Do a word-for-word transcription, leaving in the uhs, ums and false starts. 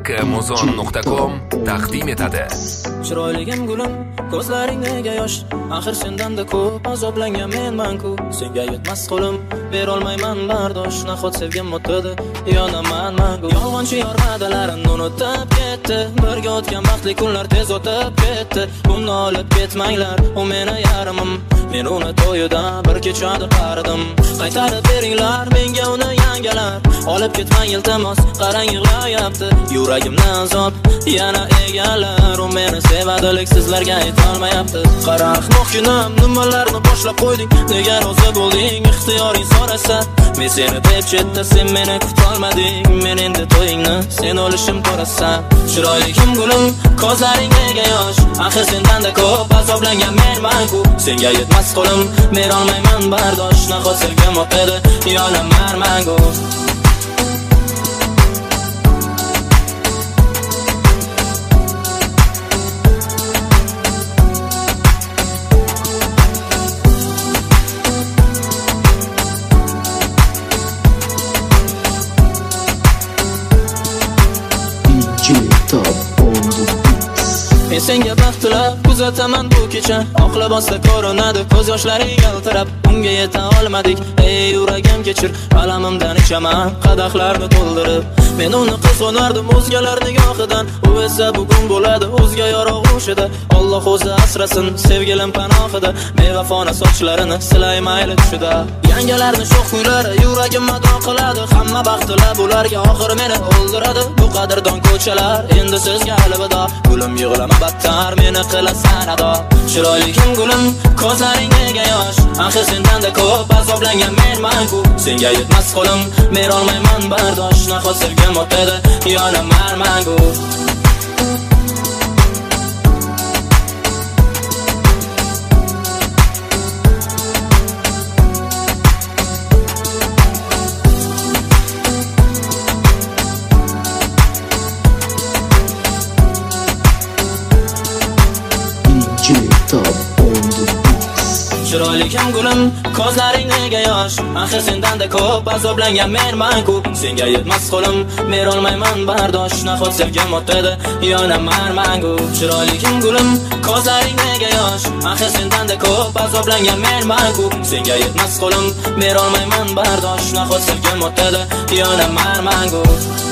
Amazon nuqta com taqdim etadi. Chiroyligim gulim, ko'zlaring nega yosh? Axir sendan-da ko'p azoblangan menman-ku. Senga yetmas qo'lim, berolmayman bardosh. Nahot sevgim o'tadi, yonaman mangu. Yolg'onchi yormadalarni unutib ketdi. Birga o'tgan baxtli kunlar tez o'tib ketdi. Buni olib ketmanglar, u meni yarimim. Men uni to'yida bir kechada qaradim. Qaytarib beringlar menga uni yangalar. Olib ketmang iltimos, qarang yig'layapti. Yuragimni azob yana egalar. U meni sevadilik sizlarga aytolmayapti. Qara ahmoqginam, nimalarni boshlab qo'yding? Nega rozi bo'lding? Ixtiyoring so'rasa, men seni deb chetda, sen meni kutolmading. Men endi to'yingni sen o'lishim ko'rasan. Chiroyligim gulim, ko'zlaring nega yosh? Axir sendan-da ko'p azoblangan menman-ku. Senga yetmas qo'lim, berolmayman bardosh. Nahot sevgim o'tadi, yonaman mangu. Men senga baxtlar kuzataman bu kecha. Oq libosda ko'rinadi ko'z yoshlaring yaltirab. Unga yeta olmadik, ey yuragim kechir. Alamimdan ichaman qadahlarni to'ldirib. Men uni qizg'onardim o'zgalar nigohidan. U esa bugun bo'ladi o'zga yorug'ushida. Alloh o'zi asrasin sevgilim panohida. Bevafona sochlarini silay mayli tushida. Yangalarni sho'x kuylari yuragim madon qiladi. Hamma baxtlar bularga oxir meni o'ldiradi. Bu qadrdon ko'chalar endi sizga alvida. Gulim yig'lama battar meni qilasan ado. Chiroyligim gulim, ko'zlaring nega yosh? Axir sendan-da ko'p azoblangan menman-ku. Senga yetmas qo'lim, berolmayman bardosh. Nahot sevgim o'tadi, yonaman mangu. Chiroyligim gulim, ko'zlaring nega yosh? Axir sendan-da ko'p azoblangan menman-ku. Senga yetmas qo'lim, berolmayman bardosh. Nahot sevgim o'tadi, yonaman mangu. Chiroyligim gulim, ko'zlaring nega yosh? Axir sendan-da ko'p azoblangan menman-ku. Senga yetmas qo'lim, berolmayman bardosh. Nahot sevgim o'tadi, yonaman mangu.